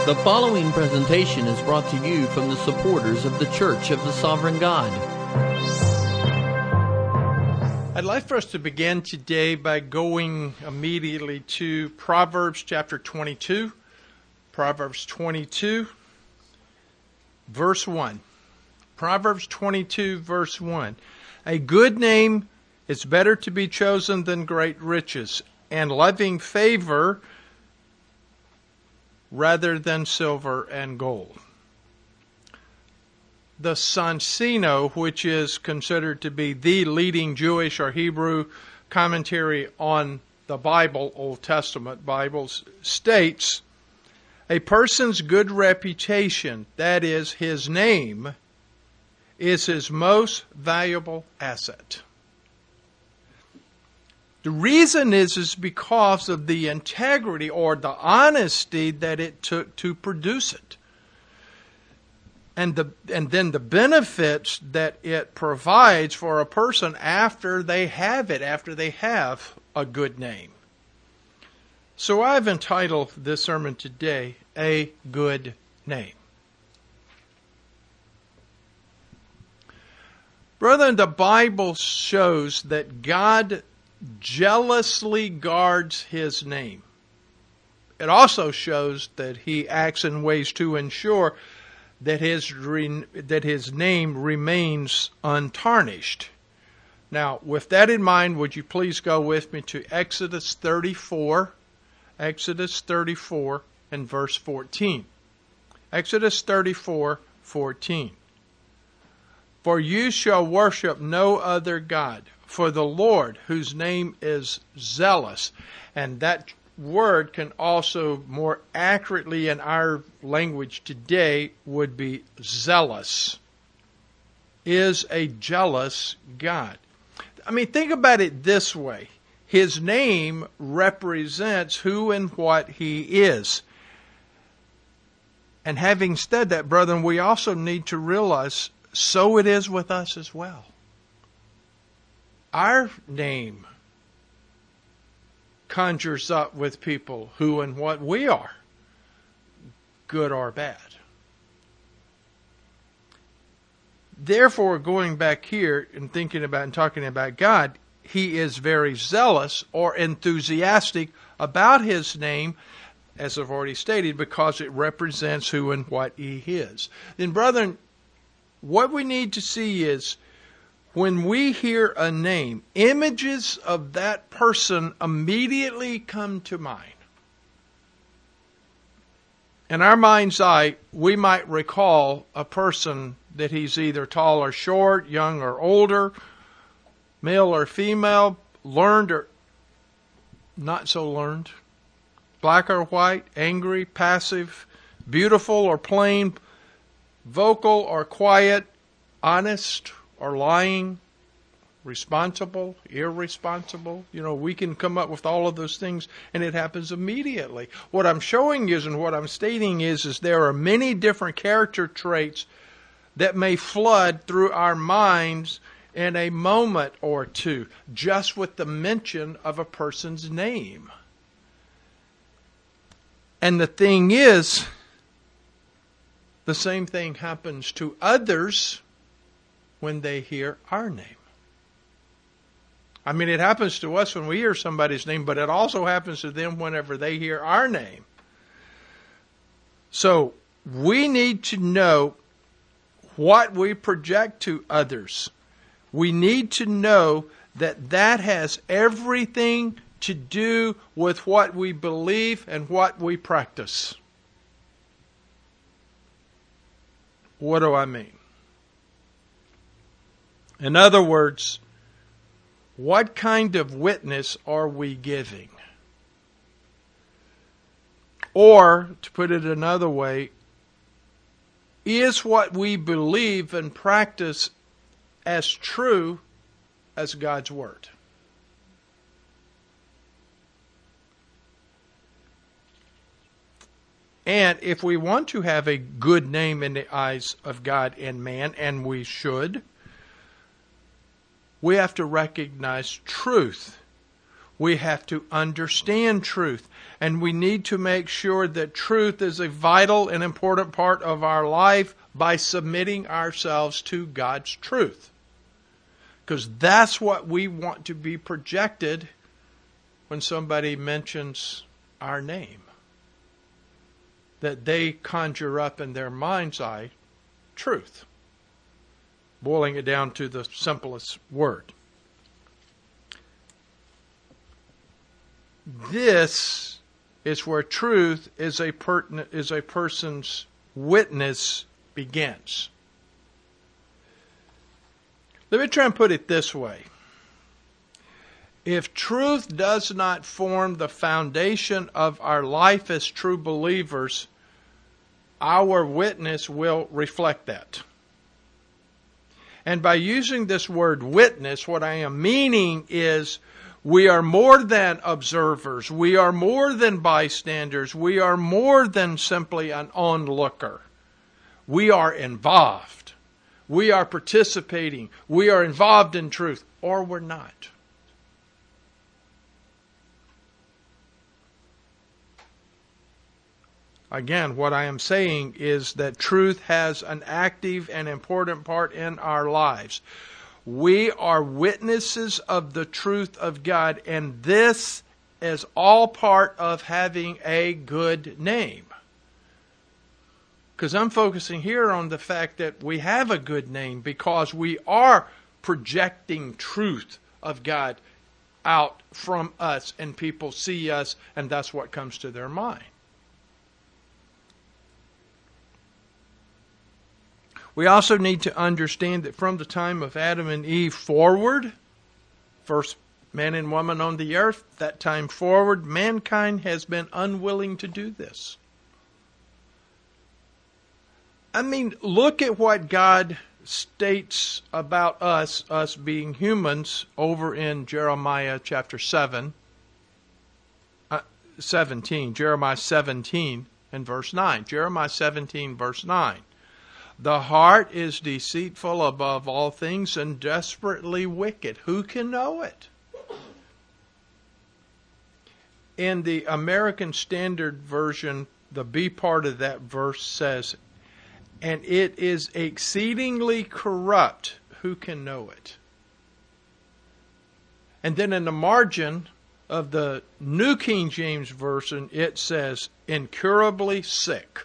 The following presentation is brought to you from the supporters of the Church of the Sovereign God. I'd like for us to begin today by going immediately to Proverbs chapter 22. Proverbs 22, verse 1. Proverbs 22, verse 1. A good name is better to be chosen than great riches, and loving favor rather than silver and gold. The Sonsino, which is considered to be the leading Jewish or Hebrew commentary on the Bible, Old Testament Bibles, states, a person's good reputation, that is, his name, is his most valuable asset. The reason is because of the integrity or the honesty that it took to produce it. And then the benefits that it provides for a person after they have it, after they have a good name. So I've entitled this sermon today, A Good Name. Brethren, the Bible shows that God jealously guards His name. It also shows that He acts in ways to ensure that His name remains untarnished. Now, with that in mind, would you please go with me to Exodus 34, Exodus 34 and verse 14. Exodus 34, 14. For you shall worship no other God, for the Lord, whose name is zealous. And that word can also more accurately in our language today would be zealous, is a jealous God. I mean, think about it this way. His name represents who and what He is. And having said that, brethren, we also need to realize so it is with us as well. Our name conjures up with people who and what we are, good or bad. Therefore, going back here and thinking about and talking about God, He is very zealous or enthusiastic about His name, as I've already stated, because it represents who and what He is. Then, brethren, what we need to see is when we hear a name, images of that person immediately come to mind. In our mind's eye, we might recall a person that he's either tall or short, young or older, male or female, learned or not so learned, black or white, angry, passive, beautiful or plain, vocal or quiet, honest or lying, responsible, irresponsible. You know, we can come up with all of those things, and it happens immediately. What I'm showing you and what I'm stating is there are many different character traits that may flood through our minds in a moment or two, just with the mention of a person's name. And the thing is, the same thing happens to others when they hear our name. I mean, it happens to us when we hear somebody's name, but it also happens to them whenever they hear our name. So we need to know what we project to others. We need to know that that has everything to do with what we believe and what we practice. What do I mean? In other words, what kind of witness are we giving? Or, to put it another way, is what we believe and practice as true as God's Word? And if we want to have a good name in the eyes of God and man, and we should, we have to recognize truth. We have to understand truth. And we need to make sure that truth is a vital and important part of our life by submitting ourselves to God's truth. Because that's what we want to be projected when somebody mentions our name. That they conjure up in their mind's eye truth. Boiling it down to the simplest word. This is where truth is a person's witness begins. Let me try and put it this way. If truth does not form the foundation of our life as true believers, our witness will reflect that. And by using this word witness, what I am meaning is we are more than observers. We are more than bystanders. We are more than simply an onlooker. We are involved. We are participating. We are involved in truth, or we're not. Again, what I am saying is that truth has an active and important part in our lives. We are witnesses of the truth of God, and this is all part of having a good name. Because I'm focusing here on the fact that we have a good name because we are projecting truth of God out from us, and people see us, and that's what comes to their mind. We also need to understand that from the time of Adam and Eve forward, first man and woman on the earth, that time forward, mankind has been unwilling to do this. I mean, look at what God states about us being humans, over in Jeremiah chapter 17, Jeremiah 17 and verse 9. Jeremiah 17 verse 9. The heart is deceitful above all things and desperately wicked. Who can know it? In the American Standard Version, the B part of that verse says, and it is exceedingly corrupt. Who can know it? And then in the margin of the New King James Version, it says, incurably sick.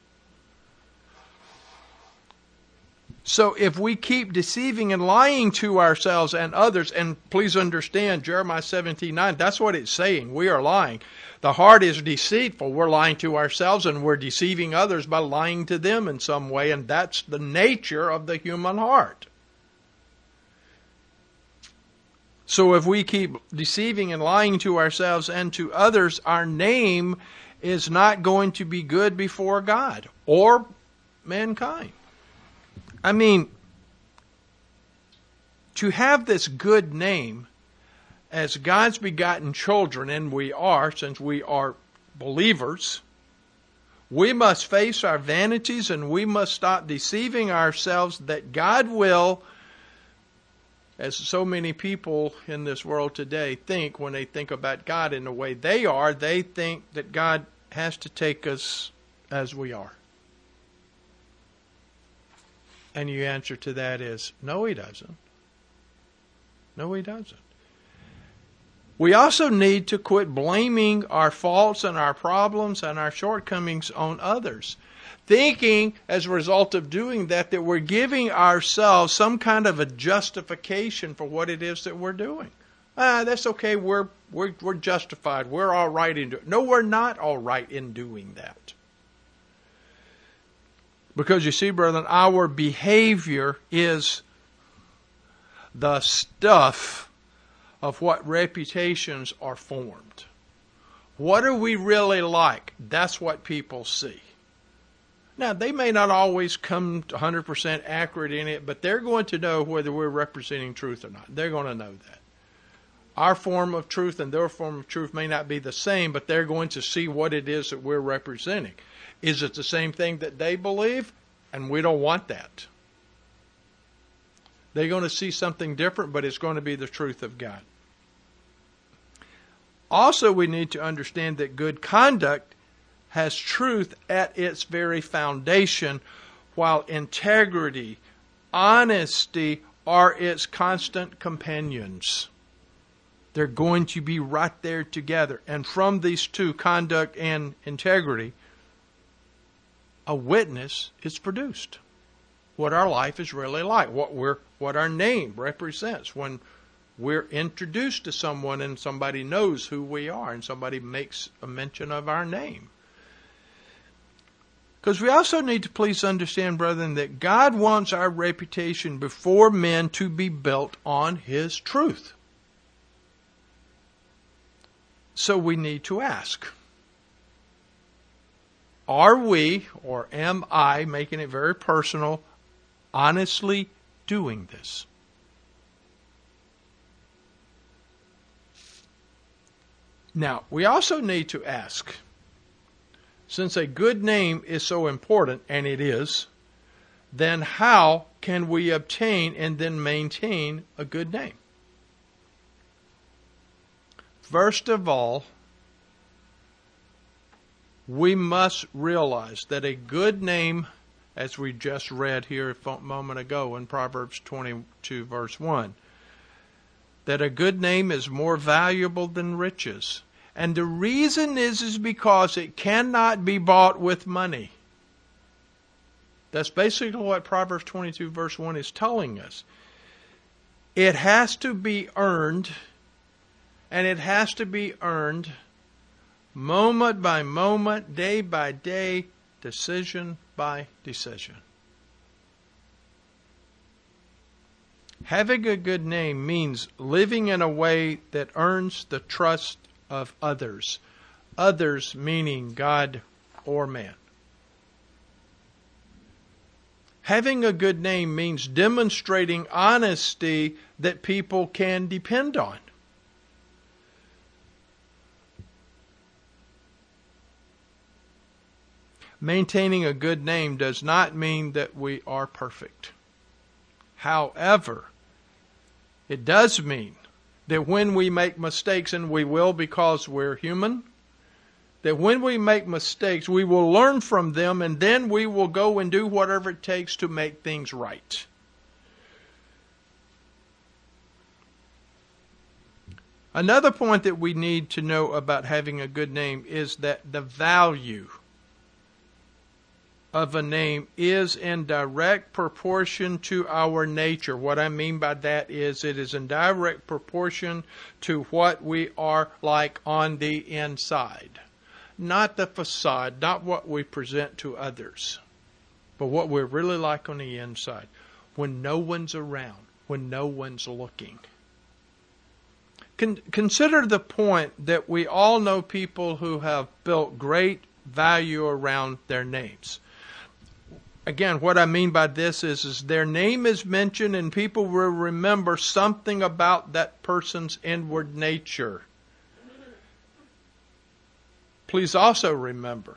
So if we keep deceiving and lying to ourselves and others, and please understand, Jeremiah 17:9, that's what it's saying. We are lying. The heart is deceitful. We're lying to ourselves and we're deceiving others by lying to them in some way, and that's the nature of the human heart. So if we keep deceiving and lying to ourselves and to others, our name is not going to be good before God or mankind. I mean, to have this good name as God's begotten children, and we are, since we are believers, we must face our vanities and we must stop deceiving ourselves that God will, as so many people in this world today think when they think about God in the way they are, they think that God has to take us as we are. And your answer to that is, no, He doesn't. No, He doesn't. We also need to quit blaming our faults and our problems and our shortcomings on others. Thinking, as a result of doing that, that we're giving ourselves some kind of a justification for what it is that we're doing. That's okay, we're justified. We're all right in doing it. No, we're not all right in doing that. Because you see, brethren, our behavior is the stuff of what reputations are formed. What are we really like? That's what people see. Now, they may not always come 100% accurate in it, but they're going to know whether we're representing truth or not. They're going to know that. Our form of truth and their form of truth may not be the same, but they're going to see what it is that we're representing. Is it the same thing that they believe? And we don't want that. They're going to see something different, but it's going to be the truth of God. Also, we need to understand that good conduct has truth at its very foundation, while integrity, honesty are its constant companions. They're going to be right there together. And from these two, conduct and integrity, a witness is produced. What our life is really like, what our name represents when we're introduced to someone and somebody knows who we are and somebody makes a mention of our name. Because we also need to please understand, brethren, that God wants our reputation before men to be built on His truth. So we need to ask, are we, or am I, making it very personal, honestly doing this? Now, we also need to ask, since a good name is so important, and it is, then how can we obtain and then maintain a good name? First of all, we must realize that a good name, as we just read here a moment ago in Proverbs 22, verse 1, that a good name is more valuable than riches. And the reason is because it cannot be bought with money. That's basically what Proverbs 22, verse 1 is telling us. It has to be earned, and it has to be earned moment by moment, day by day, decision by decision. Having a good name means living in a way that earns the trust of others. Others meaning God or man. Having a good name means demonstrating honesty that people can depend on. Maintaining a good name does not mean that we are perfect. However, it does mean that when we make mistakes, and we will because we're human, that when we make mistakes, we will learn from them, and then we will go and do whatever it takes to make things right. Another point that we need to know about having a good name is that the value of a name is in direct proportion to our nature. What I mean by that is it is in direct proportion to what we are like on the inside. Not the facade, not what we present to others, but what we're really like on the inside when no one's around, when no one's looking. Consider the point that we all know people who have built great value around their names. Again, what I mean by this is their name is mentioned and people will remember something about that person's inward nature. Please also remember,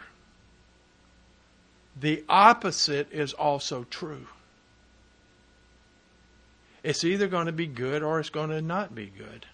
the opposite is also true. It's either going to be good or it's going to not be good.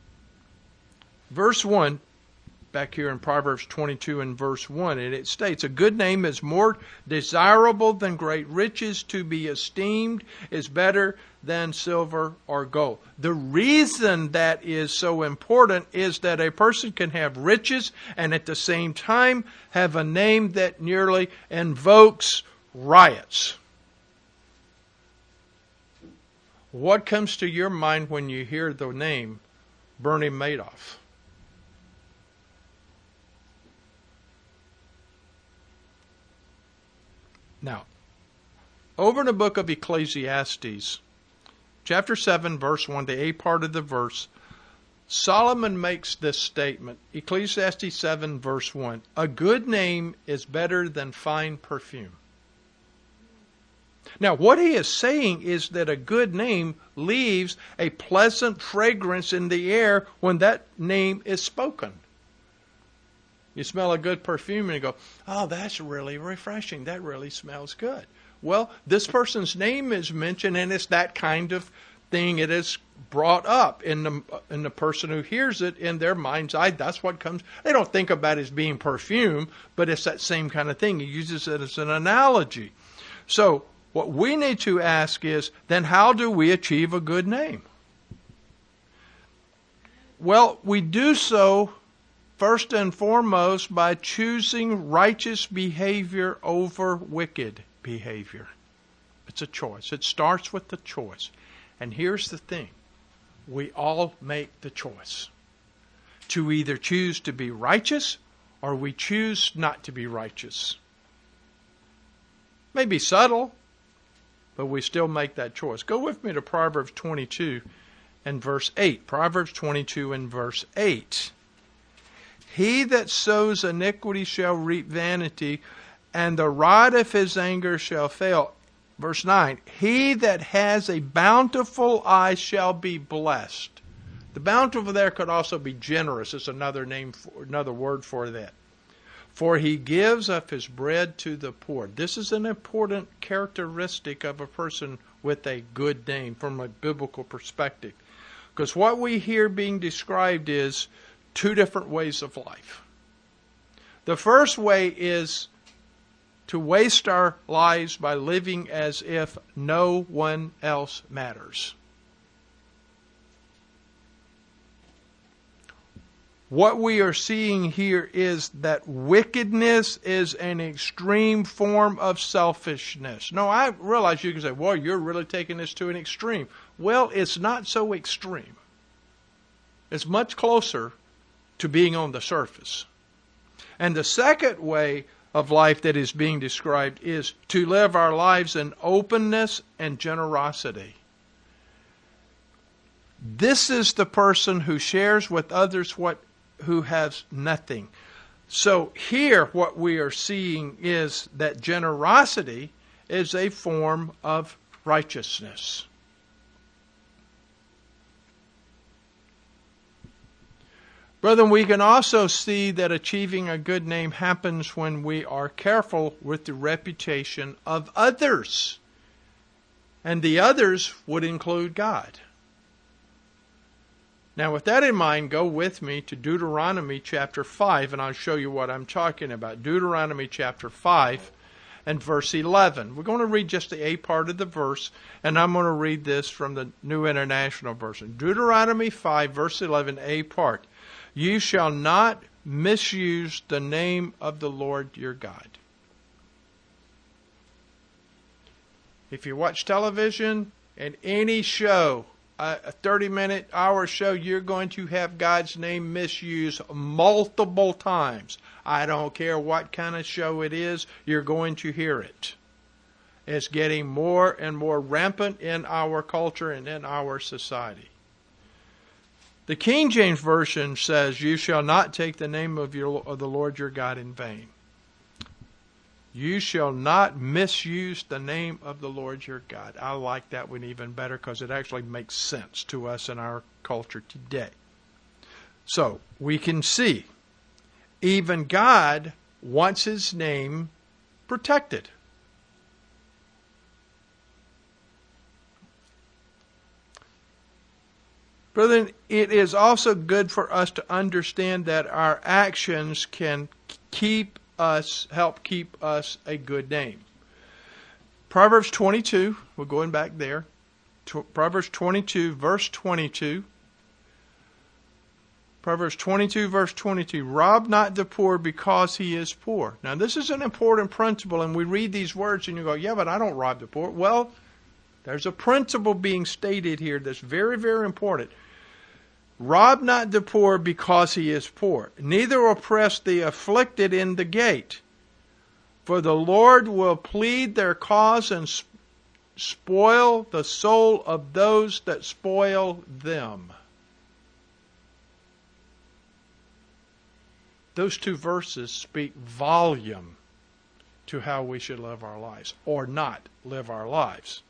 Verse 1, back here in Proverbs 22 and verse 1, and it states, a good name is more desirable than great riches. To be esteemed is better than silver or gold. The reason that is so important is that a person can have riches and at the same time have a name that nearly invokes riots. What comes to your mind when you hear the name Bernie Madoff? Now, over in the book of Ecclesiastes, chapter 7, verse 1, the A part of the verse, Solomon makes this statement. Ecclesiastes 7, verse 1, a good name is better than fine perfume. Now, what he is saying is that a good name leaves a pleasant fragrance in the air when that name is spoken. You smell a good perfume and you go, oh, that's really refreshing. That really smells good. Well, this person's name is mentioned and it's that kind of thing it is brought up in the person who hears it in their mind's eye. That's what comes. They don't think about it as being perfume, but it's that same kind of thing. He uses it as an analogy. So what we need to ask is, then how do we achieve a good name? Well, we do so first and foremost by choosing righteous behavior over wicked behavior. It's a choice. It starts with the choice. And here's the thing. We all make the choice to either choose to be righteous or we choose not to be righteous. Maybe subtle, but we still make that choice. Go with me to Proverbs 22 and verse 8. Proverbs 22 and verse 8. He that sows iniquity shall reap vanity, and the rod of his anger shall fail. Verse 9, he that has a bountiful eye shall be blessed. The bountiful there could also be generous. It's another word for that. For he gives of his bread to the poor. This is an important characteristic of a person with a good name from a biblical perspective. Because what we hear being described is two different ways of life. The first way is to waste our lives by living as if no one else matters. What we are seeing here is that wickedness is an extreme form of selfishness. No, I realize you can say, well, you're really taking this to an extreme. Well, it's not so extreme. It's much closer to being on the surface. And the second way of life that is being described is to live our lives in openness and generosity. This is the person who shares with others who has nothing. So here what we are seeing is that generosity is a form of righteousness. Brethren, we can also see that achieving a good name happens when we are careful with the reputation of others. And the others would include God. Now, with that in mind, go with me to Deuteronomy chapter 5, and I'll show you what I'm talking about. Deuteronomy chapter 5 and verse 11. We're going to read just the A part of the verse, and I'm going to read this from the New International Version. Deuteronomy 5, verse 11, A part. You shall not misuse the name of the Lord your God. If you watch television and any show, a 30-minute, hour show, you're going to have God's name misused multiple times. I don't care what kind of show it is, you're going to hear it. It's getting more and more rampant in our culture and in our society. The King James Version says, you shall not take the name of the Lord your God in vain. You shall not misuse the name of the Lord your God. I like that one even better because it actually makes sense to us in our culture today. So, we can see, even God wants his name protected. Brethren, it is also good for us to understand that our actions can help keep us a good name. Proverbs 22, we're going back there. Proverbs 22, verse 22. Proverbs 22, verse 22. Rob not the poor because he is poor. Now, this is an important principle, and we read these words and you go, yeah, but I don't rob the poor. Well, there's a principle being stated here that's very, very important. Rob not the poor because he is poor, neither oppress the afflicted in the gate. For the Lord will plead their cause and spoil the soul of those that spoil them. Those two verses speak volume to how we should live our lives, or not live our lives.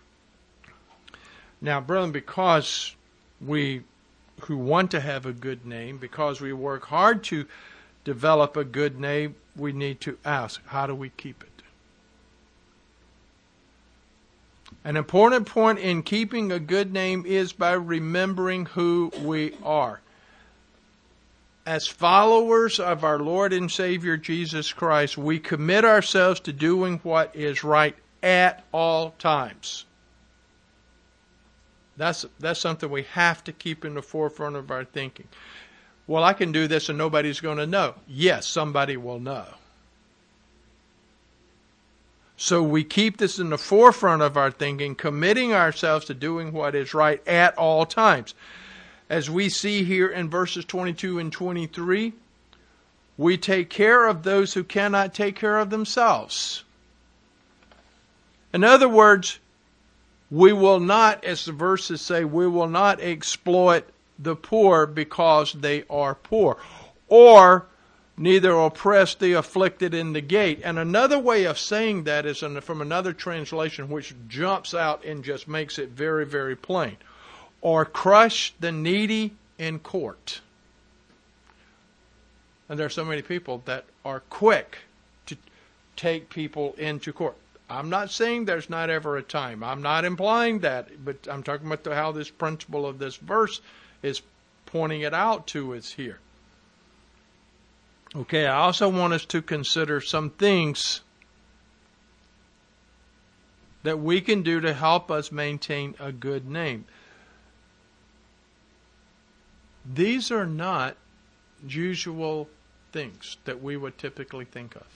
Now, brethren, because we who want to have a good name, because we work hard to develop a good name, we need to ask, how do we keep it? An important point in keeping a good name is by remembering who we are. As followers of our Lord and Savior Jesus Christ, we commit ourselves to doing what is right at all times. That's something we have to keep in the forefront of our thinking. Well, I can do this and nobody's going to know. Yes, somebody will know. So we keep this in the forefront of our thinking, committing ourselves to doing what is right at all times. As we see here in verses 22 and 23, we take care of those who cannot take care of themselves. In other words, we will not, as the verses say, we will not exploit the poor because they are poor, or neither oppress the afflicted in the gate. And another way of saying that is from another translation which jumps out and just makes it very, very plain. Or crush the needy in court. And there are so many people that are quick to take people into court. I'm not saying there's not ever a time. I'm not implying that, but I'm talking about how this principle of this verse is pointing it out to us here. Okay, I also want us to consider some things that we can do to help us maintain a good name. These are not usual things that we would typically think of.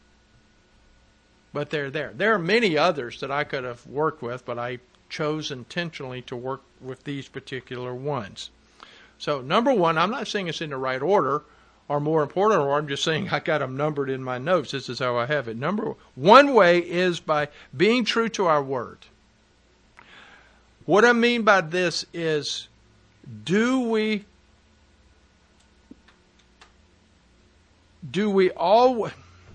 But they're there. There are many others that I could have worked with, but I chose intentionally to work with these particular ones. So, number one, I'm not saying it's in the right order or more important order. I'm just saying I got them numbered in my notes. This is how I have it. Number one way is by being true to our word. What I mean by this is, do we always...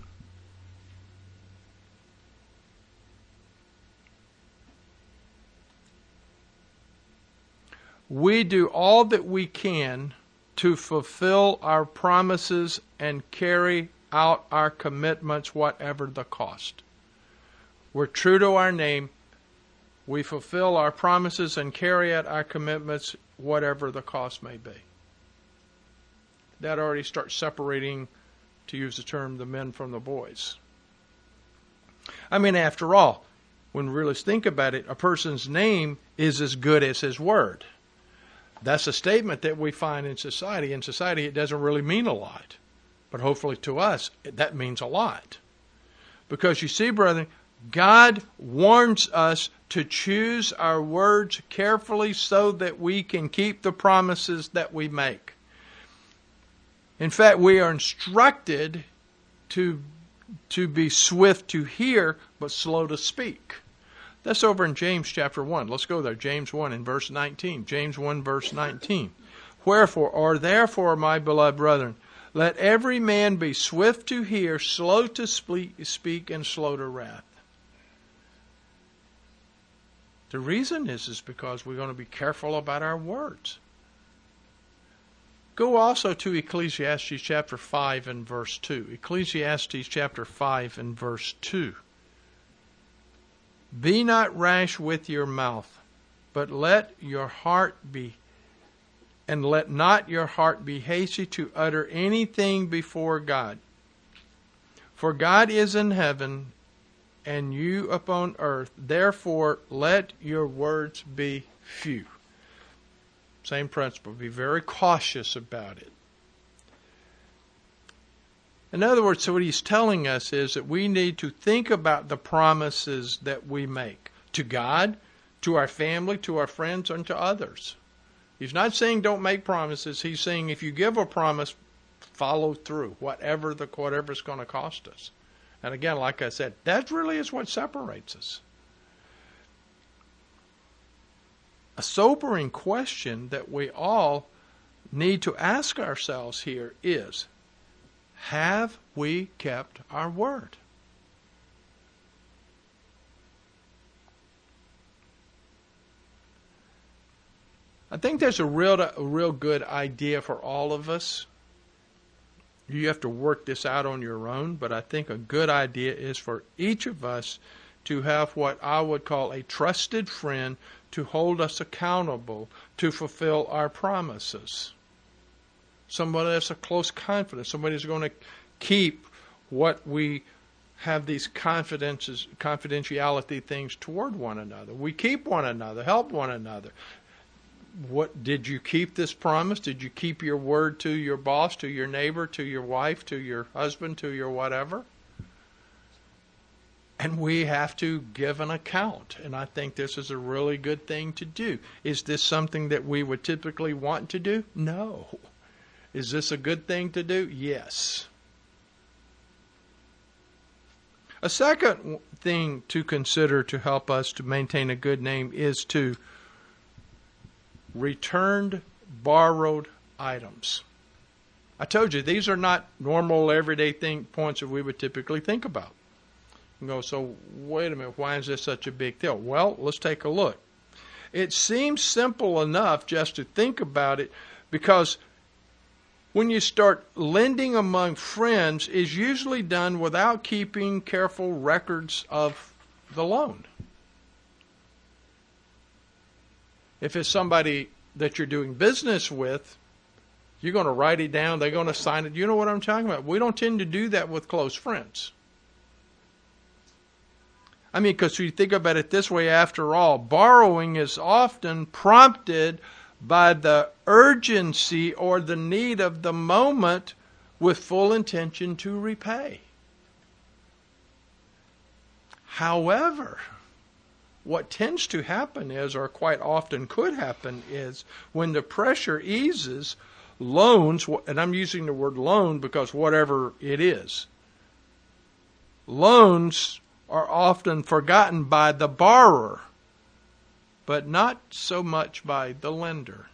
We do all that we can to fulfill our promises and carry out our commitments, whatever the cost. We're true to our name. We fulfill our promises and carry out our commitments, whatever the cost may be. That already starts separating, to use the term, the men from the boys. I mean, after all, when we really think about it, a person's name is as good as his word. That's a statement that we find in society. In society, it doesn't really mean a lot. But hopefully to us, that means a lot. Because you see, brethren, God warns us to choose our words carefully so that we can keep the promises that we make. In fact, we are instructed to be swift to hear, but slow to speak. That's over in James chapter 1. Let's go there. James 1 in verse 19. James 1 verse 19. Wherefore, or therefore, my beloved brethren, let every man be swift to hear, slow to speak, and slow to wrath. The reason is because we're going to be careful about our words. Go also to Ecclesiastes chapter 5 and verse 2. Ecclesiastes chapter 5 and verse 2. Be not rash with your mouth, but let not your heart be hasty to utter anything before God. For God is in heaven, and you upon earth. Therefore, let your words be few. Same principle. Be very cautious about it. In other words, so what he's telling us is that we need to think about the promises that we make to God, to our family, to our friends, and to others. He's not saying don't make promises. He's saying if you give a promise, follow through, whatever it's going to cost us. And again, like I said, that really is what separates us. A sobering question that we all need to ask ourselves here is, have we kept our word? I think there's a real good idea for all of us. You have to work this out on your own, but I think a good idea is for each of us to have what I would call a trusted friend to hold us accountable to fulfill our promises. Somebody that's a close confidence. Somebody who's going to keep what we have these confidentiality things toward one another. We keep one another, help one another. What did you keep this promise? Did you keep your word to your boss, to your neighbor, to your wife, to your husband, to your whatever? And we have to give an account. And I think this is a really good thing to do. Is this something that we would typically want to do? No. Is this a good thing to do? Yes. A second thing to consider to help us to maintain a good name is to return borrowed items. I told you, these are not normal everyday points that we would typically think about. You go, so wait a minute, why is this such a big deal? Well, let's take a look. It seems simple enough just to think about it, because when you start lending among friends, is usually done without keeping careful records of the loan. If it's somebody that you're doing business with, you're going to write it down, they're going to sign it. You know what I'm talking about? We don't tend to do that with close friends. I mean, because you think about it this way, after all, borrowing is often prompted by the urgency or the need of the moment with full intention to repay. However, what tends to happen is, or quite often could happen, is when the pressure eases, loans, and I'm using the word loan because whatever it is, loans are often forgotten by the borrower, but not so much by the lender.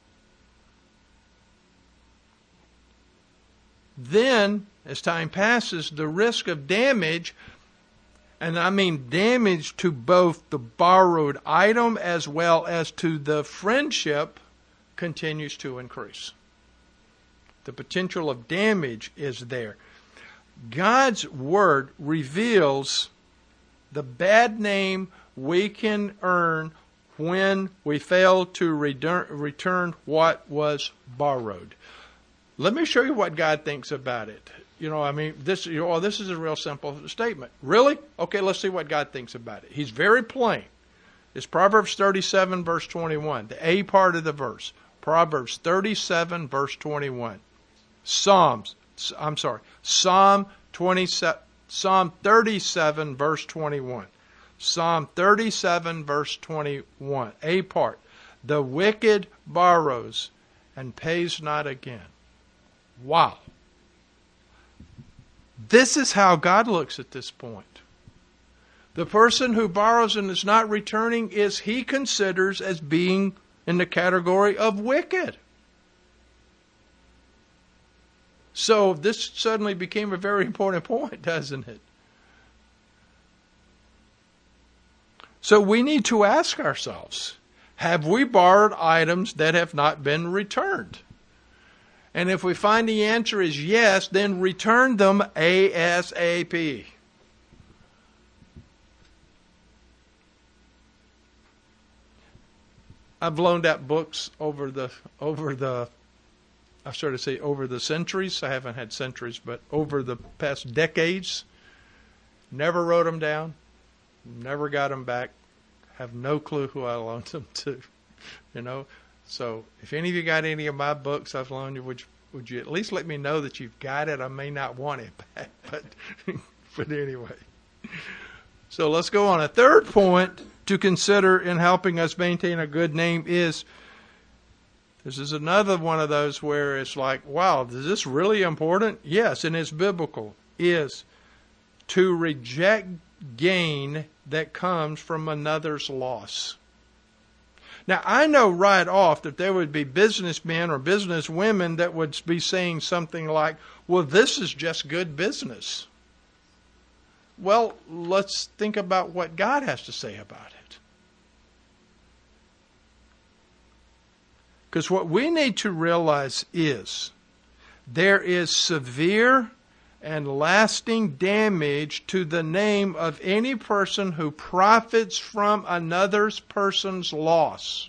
Then, as time passes, the risk of damage, and I mean damage to both the borrowed item as well as to the friendship, continues to increase. The potential of damage is there. God's Word reveals the bad name we can earn when we fail to return what was borrowed. Let me show you what God thinks about it. You know, I mean, this is a real simple statement. Really? Okay, let's see what God thinks about it. He's very plain. It's Proverbs 37, verse 21, the A part of the verse. Proverbs 37, verse 21. Psalm 37, verse 21. Psalm 37, verse 21. A part. The wicked borrows and pays not again. Wow. This is how God looks at this point. The person who borrows and is not returning he considers as being in the category of wicked. So this suddenly became a very important point, doesn't it? So we need to ask ourselves, have we borrowed items that have not been returned? And if we find the answer is yes, then return them ASAP. I've loaned out books over the centuries. I haven't had centuries, but over the past decades. Never wrote them down. Never got them back. Have no clue who I loaned them to. You know. So if any of you got any of my books I've loaned you, would you at least let me know that you've got it? I may not want it back, but anyway. So let's go on. A third point to consider in helping us maintain a good name is, this is another one of those where it's like, wow, is this really important? Yes, and it's biblical, is to reject gain that comes from another's loss. Now, I know right off that there would be businessmen or businesswomen that would be saying something like, well, this is just good business. Well, let's think about what God has to say about it. Because what we need to realize is there is severe and lasting damage to the name of any person who profits from another person's loss.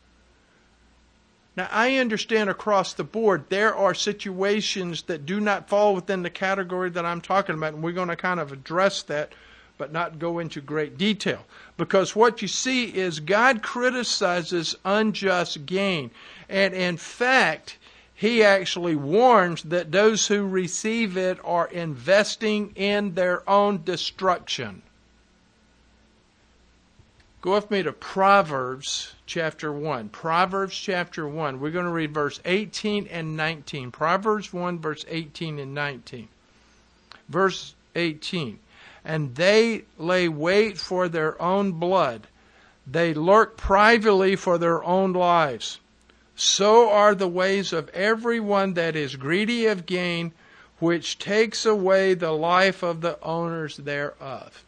Now, I understand across the board there are situations that do not fall within the category that I'm talking about, and we're going to kind of address that, but not go into great detail. Because what you see is God criticizes unjust gain. And in fact, He actually warns that those who receive it are investing in their own destruction. Go with me to Proverbs chapter 1. Proverbs chapter 1. We're going to read verse 18 and 19. Proverbs 1, verse 18 and 19. Verse 18. And they lay wait for their own blood. They lurk privately for their own lives. So are the ways of everyone that is greedy of gain, which takes away the life of the owners thereof.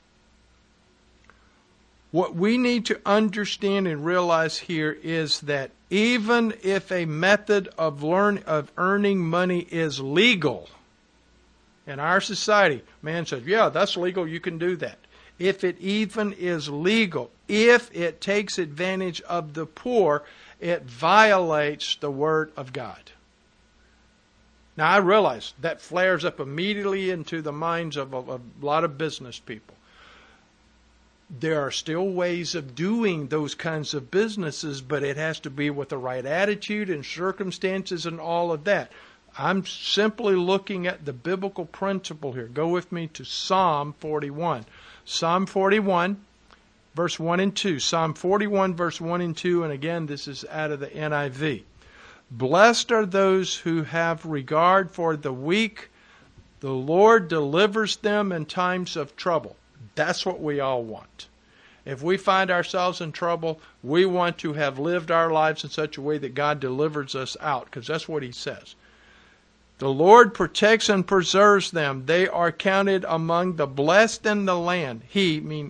What we need to understand and realize here is that even if a method of earning money is legal in our society, man says, yeah, that's legal, you can do that. If it even is legal, if it takes advantage of the poor, it violates the Word of God. Now, I realize that flares up immediately into the minds of a lot of business people. There are still ways of doing those kinds of businesses, but it has to be with the right attitude and circumstances and all of that. I'm simply looking at the biblical principle here. Go with me to Psalm 41. Psalm 41, verse 1 and 2. Psalm 41, verse 1 and 2. And again, this is out of the NIV. Blessed are those who have regard for the weak. The Lord delivers them in times of trouble. That's what we all want. If we find ourselves in trouble, we want to have lived our lives in such a way that God delivers us out, because that's what He says. The Lord protects and preserves them. They are counted among the blessed in the land. He,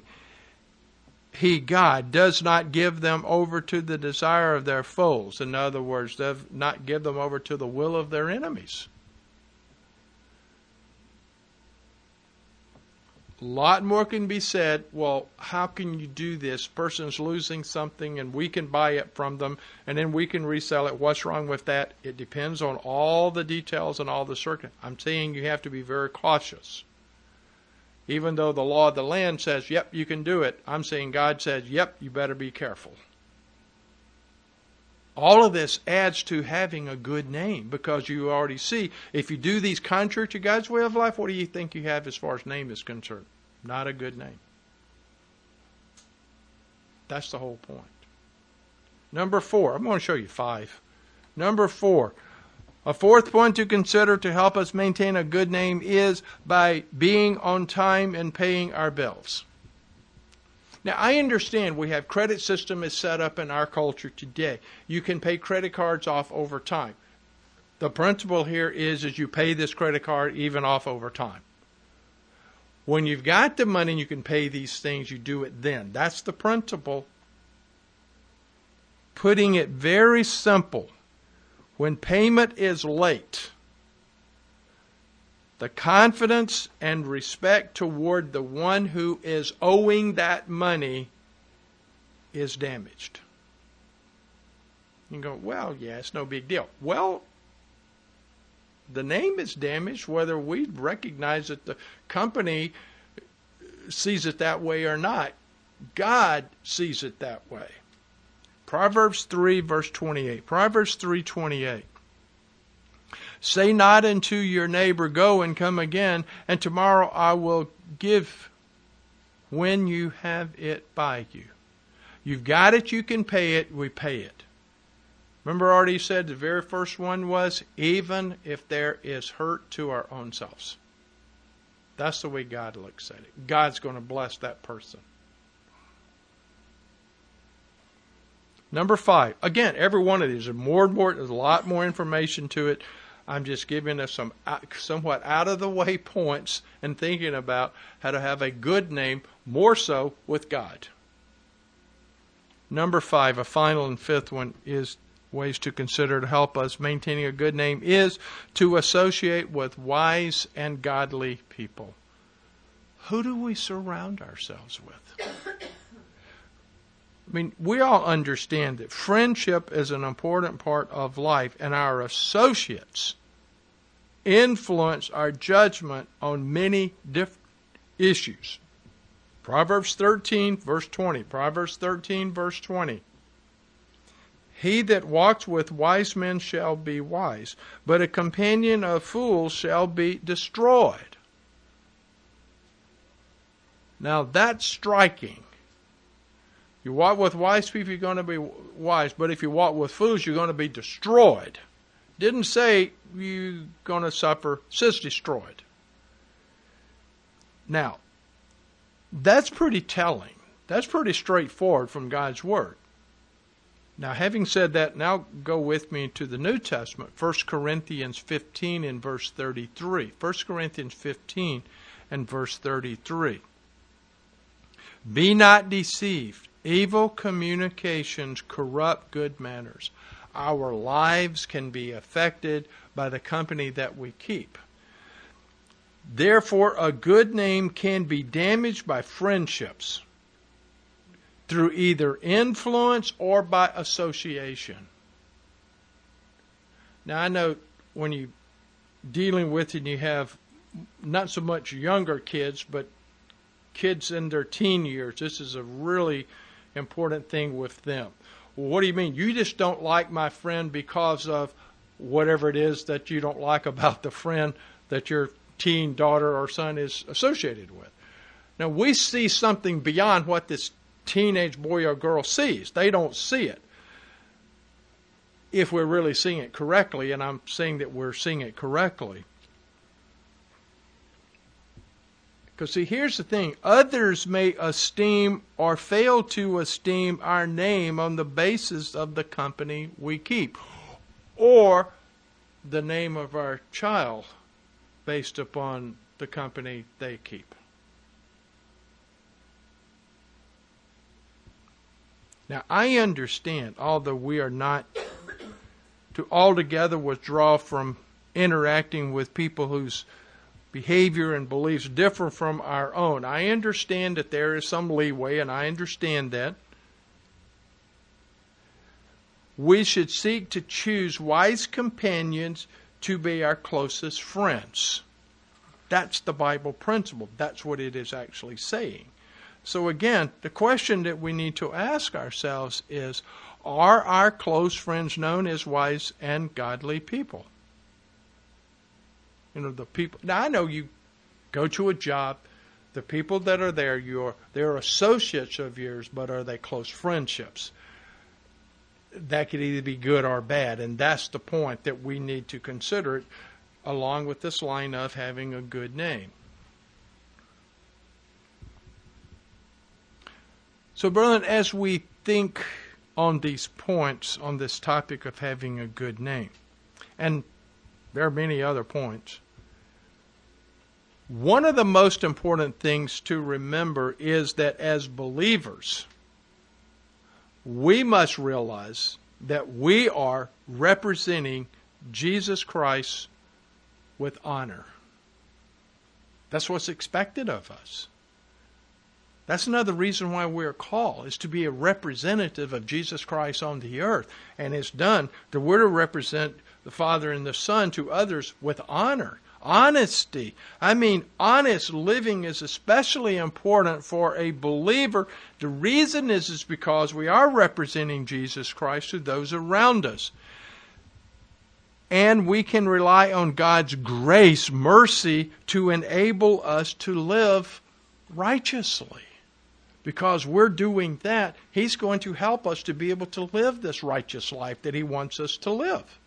God, does not give them over to the desire of their foes. In other words, does not give them over to the will of their enemies. A lot more can be said. Well, how can you do this? Person's losing something and we can buy it from them and then we can resell it. What's wrong with that? It depends on all the details and all the circumstances. I'm saying you have to be very cautious. Even though the law of the land says, yep, you can do it, I'm saying God says, yep, you better be careful. All of this adds to having a good name, because you already see, if you do these contrary to God's way of life, what do you think you have as far as name is concerned? Not a good name. That's the whole point. Number 4, I'm going to show you 5. Number 4, a fourth point to consider to help us maintain a good name is by being on time and paying our bills. Now, I understand we have credit system is set up in our culture today. You can pay credit cards off over time. The principle here is you pay this credit card even off over time. When you've got the money and you can pay these things, you do it then. That's the principle. Putting it very simple, when payment is late, the confidence and respect toward the one who is owing that money is damaged. You go, well, yeah, it's no big deal. Well, the name is damaged whether we recognize that the company sees it that way or not. God sees it that way. Proverbs 3, verse 28. Proverbs 3:28. Say not unto your neighbor, go and come again, and tomorrow I will give when you have it by you. You've got it, you can pay it, we pay it. Remember I already said the very first one was, even if there is hurt to our own selves. That's the way God looks at it. God's going to bless that person. Number 5. Again, every one of these, there's a lot more information to it. I'm just giving us some somewhat out-of-the-way points and thinking about how to have a good name, more so with God. Number 5, a final and fifth one, is ways to consider to help us maintaining a good name is to associate with wise and godly people. Who do we surround ourselves with? I mean, we all understand that friendship is an important part of life, and our associates influence our judgment on many different issues. Proverbs 13, verse 20. Proverbs 13, verse 20. He that walks with wise men shall be wise, but a companion of fools shall be destroyed. Now that's striking. You walk with wise people, you're going to be wise, but if you walk with fools, you're going to be destroyed. Didn't say you're going to suffer destroyed. Now, that's pretty telling. That's pretty straightforward from God's Word. Now, having said that, now go with me to the New Testament, 1 Corinthians 15 and verse 33. 1 Corinthians 15 and verse 33. Be not deceived. Evil communications corrupt good manners. Our lives can be affected by the company that we keep. Therefore, a good name can be damaged by friendships, through either influence or by association. Now, I know when you're dealing with and you have not so much younger kids, but kids in their teen years, this is a really important thing with them. Well, what do you mean? You just don't like my friend because of whatever it is that you don't like about the friend that your teen daughter or son is associated with. Now, we see something beyond what this teenage boy or girl sees. They don't see it. If we're really seeing it correctly, and I'm saying that we're seeing it correctly. Because see, here's the thing. Others may esteem or fail to esteem our name on the basis of the company we keep, or the name of our child based upon the company they keep. Now, I understand, although we are not to altogether withdraw from interacting with people whose behavior and beliefs differ from our own. I understand that there is some leeway, and I understand that. We should seek to choose wise companions to be our closest friends. That's the Bible principle. That's what it is actually saying. So again, the question that we need to ask ourselves is, are our close friends known as wise and godly people? You know, the people. Now, I know you go to a job, the people that are there, they're associates of yours, but are they close friendships? That could either be good or bad, and that's the point that we need to consider it, along with this line of having a good name. So, brethren, as we think on these points, on this topic of having a good name, and there are many other points, one of the most important things to remember is that as believers, we must realize that we are representing Jesus Christ with honor. That's what's expected of us. That's another reason why we're called, is to be a representative of Jesus Christ on the earth. And it's done that we're to represent the Father and the Son to others with honor. Honesty. I mean, honest living is especially important for a believer. The reason is because we are representing Jesus Christ to those around us. And we can rely on God's grace, mercy, to enable us to live righteously. Because we're doing that, He's going to help us to be able to live this righteous life that He wants us to live.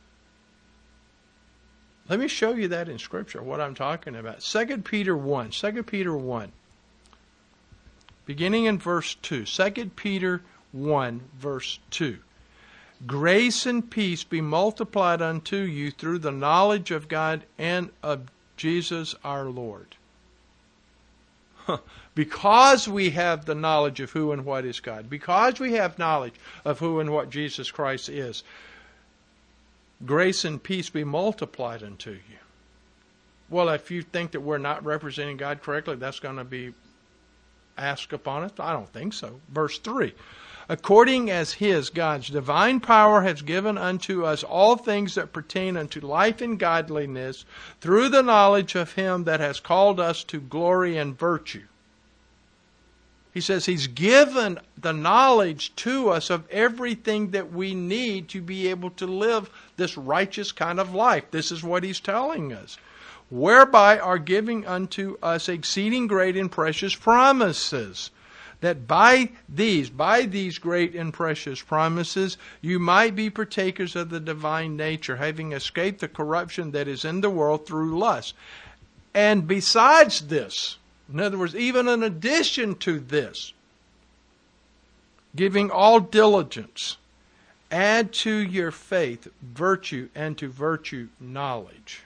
Let me show you that in Scripture, what I'm talking about. 2 Peter 1. 2 Peter 1. Beginning in verse 2. 2 Peter 1, verse 2. Grace and peace be multiplied unto you through the knowledge of God and of Jesus our Lord. because we have the knowledge of who and what is God, because we have knowledge of who and what Jesus Christ is, grace and peace be multiplied unto you. Well, if you think that we're not representing God correctly, that's going to be asked upon us? I don't think so. Verse 3. According as His, God's divine power has given unto us all things that pertain unto life and godliness, through the knowledge of Him that has called us to glory and virtue. He says He's given the knowledge to us of everything that we need to be able to live this righteous kind of life. This is what He's telling us. Whereby are giving unto us exceeding great and precious promises, that by these great and precious promises, you might be partakers of the divine nature, having escaped the corruption that is in the world through lust. And besides this, in other words, even in addition to this, giving all diligence, add to your faith virtue, and to virtue knowledge.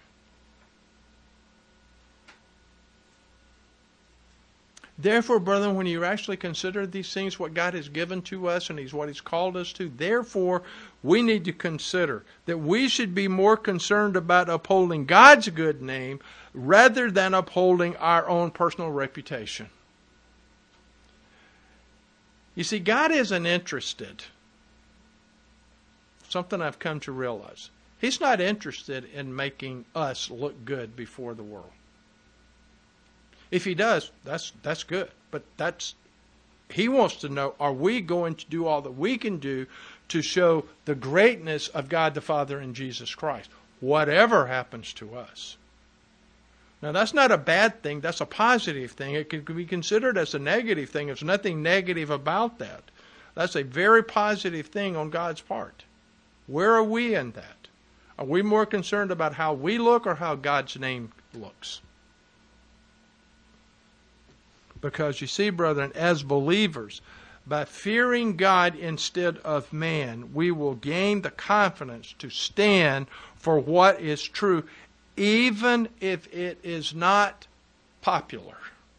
Therefore, brethren, when you actually consider these things, what God has given to us and what He's called us to, therefore, we need to consider that we should be more concerned about upholding God's good name rather than upholding our own personal reputation. You see, God isn't interested. Something I've come to realize. He's not interested in making us look good before the world. If He does, that's good. But He wants to know, are we going to do all that we can do to show the greatness of God the Father and Jesus Christ, whatever happens to us? Now, that's not a bad thing. That's a positive thing. It could be considered as a negative thing. There's nothing negative about that. That's a very positive thing on God's part. Where are we in that? Are we more concerned about how we look or how God's name looks? Because you see, brethren, as believers, by fearing God instead of man, we will gain the confidence to stand for what is true, even if it is not popular.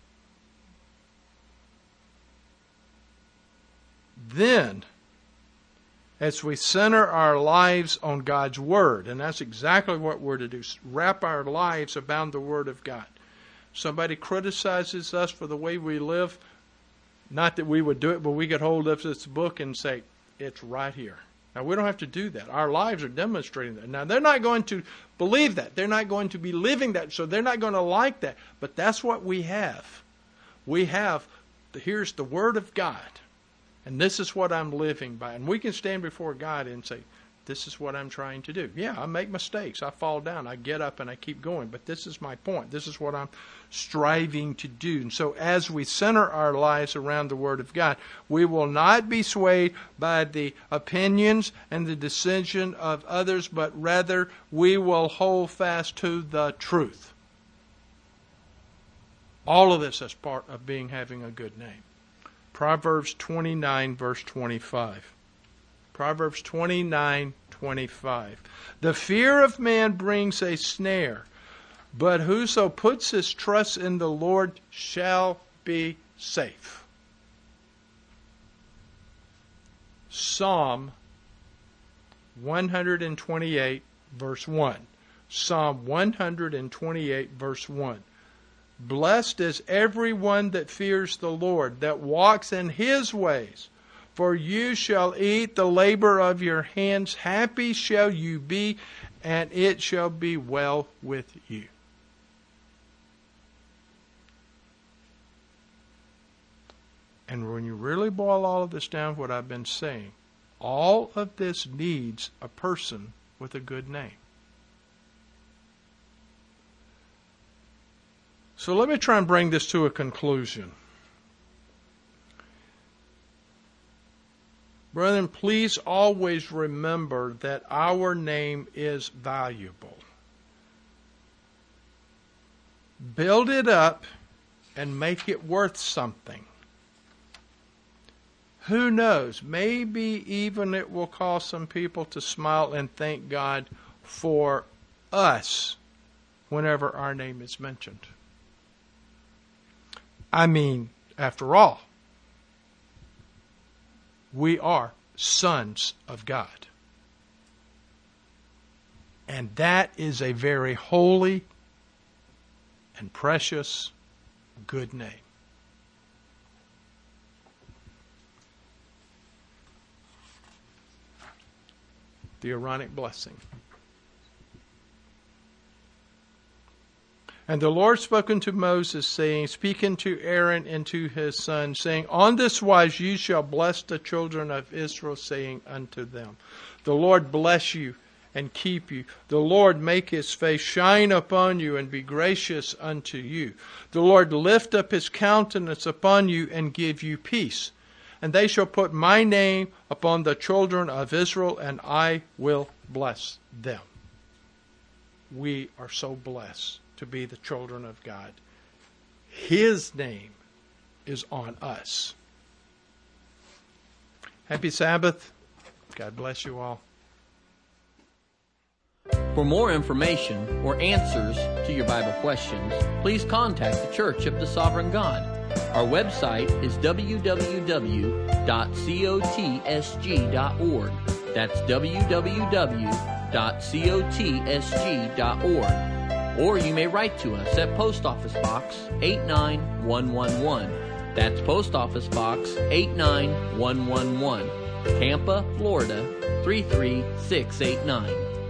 Then, as we center our lives on God's Word, and that's exactly what we're to do, wrap our lives around the Word of God. Somebody criticizes us for the way we live, not that we would do it, but we could hold up this book and say, it's right here. Now, we don't have to do that. Our lives are demonstrating that. Now, they're not going to believe that. They're not going to be living that, so they're not going to like that. But that's what we have. We have, here's the Word of God, and this is what I'm living by. And we can stand before God and say, this is what I'm trying to do. Yeah, I make mistakes. I fall down. I get up and I keep going. But this is my point. This is what I'm striving to do. And so as we center our lives around the Word of God, we will not be swayed by the opinions and the decision of others, but rather we will hold fast to the truth. All of this is part of having a good name. Proverbs 29, verse 25. Proverbs 29:25. The fear of man brings a snare, but whoso puts his trust in the Lord shall be safe. Psalm 128, verse 1. Psalm 128, verse 1. Blessed is everyone that fears the Lord, that walks in His ways. For you shall eat the labor of your hands. Happy shall you be, and it shall be well with you. And when you really boil all of this down, what I've been saying, all of this needs a person with a good name. So let me try and bring this to a conclusion. Brethren, please always remember that our name is valuable. Build it up and make it worth something. Who knows? Maybe even it will cause some people to smile and thank God for us whenever our name is mentioned. I mean, after all, we are sons of God. And that is a very holy and precious, good name. The Aaronic blessing. And the Lord spoke unto Moses, saying, Speak unto Aaron and to his sons, saying, On this wise ye shall bless the children of Israel, saying unto them, The Lord bless you and keep you. The Lord make his face shine upon you and be gracious unto you. The Lord lift up his countenance upon you and give you peace. And they shall put my name upon the children of Israel, and I will bless them. We are so blessed to be the children of God. His name is on us. Happy Sabbath. God bless you all. For more information or answers to your Bible questions, please contact the Church of the Sovereign God. Our website is www.cotsg.org. That's www.cotsg.org. Or you may write to us at Post Office Box 89111. That's Post Office Box 89111, Tampa, Florida 33689.